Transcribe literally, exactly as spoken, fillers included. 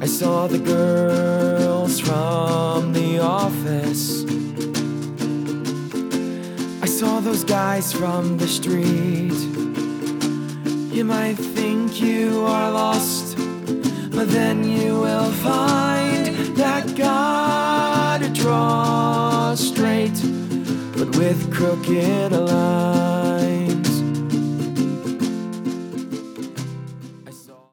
I saw the girls from the office. I saw those guys from the street. You might think you are lost, but then you will find that God draws straight, but with crooked lines.